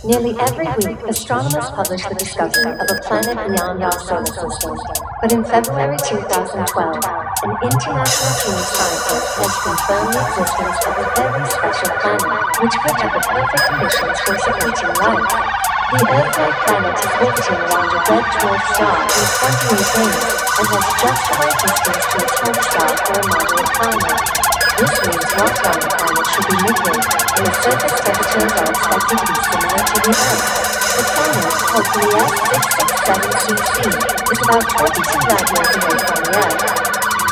Nearly every week, astronomers publish the discovery of a planet beyond our solar system. But in February 2012, an international team of scientists has confirmed the existence of a very special planet, which could have the perfect conditions for supporting life. The Earth-like planet is orbiting around a red dwarf star with 28 rings, and has just the right distance to its host star for a moderate climate. This means white giant planet should be liquid, and the surface temperature is expected to be similar to the Earth. The planet, called Gliese 667cc, is about 42 light years away from the Earth.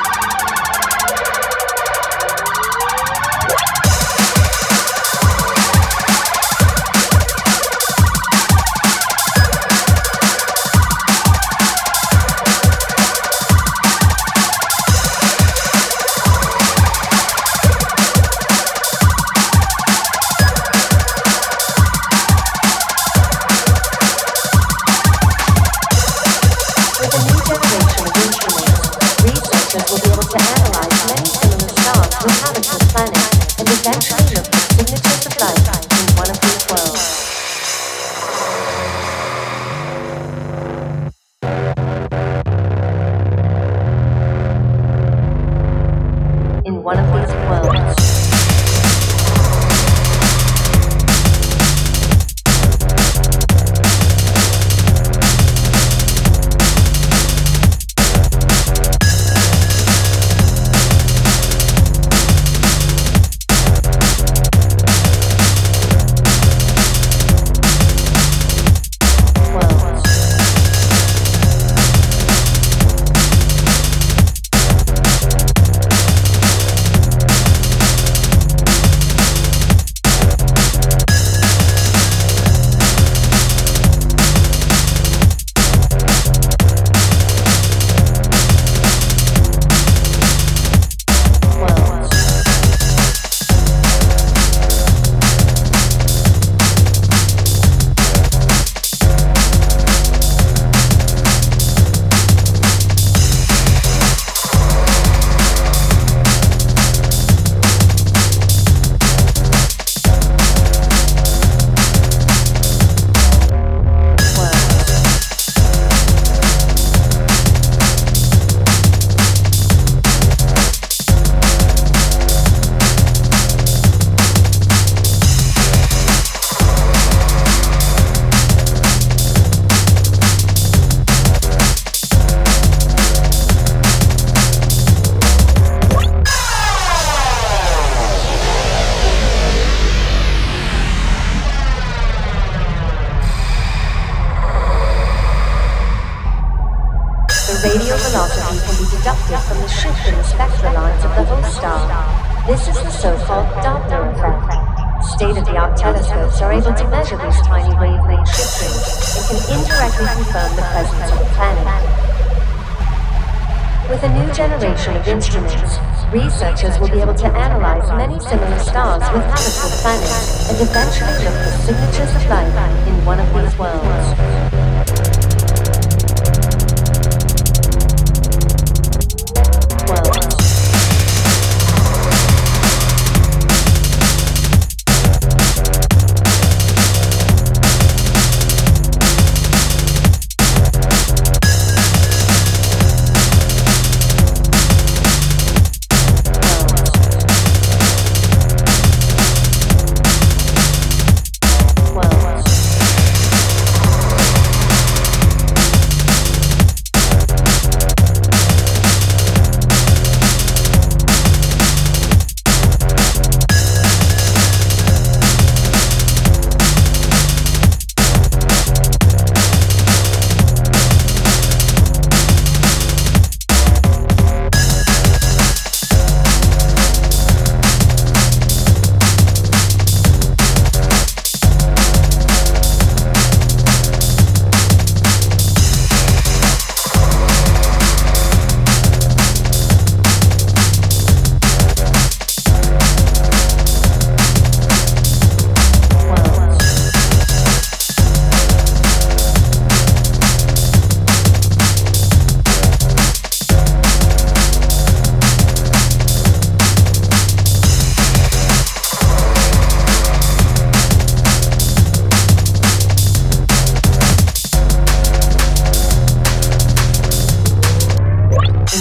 Radial velocity can be deducted from the shift in the spectral lines of the host star. This is the so-called Doppler effect. State-of-the-art telescopes are able to measure these tiny wavelength shiftings and can indirectly confirm the presence of the planet. With a new generation of instruments, researchers will be able to analyze many similar stars with habitable planets and eventually look for signatures of life in one of these worlds.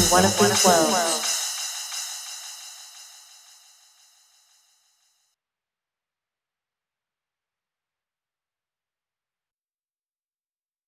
one of these worlds.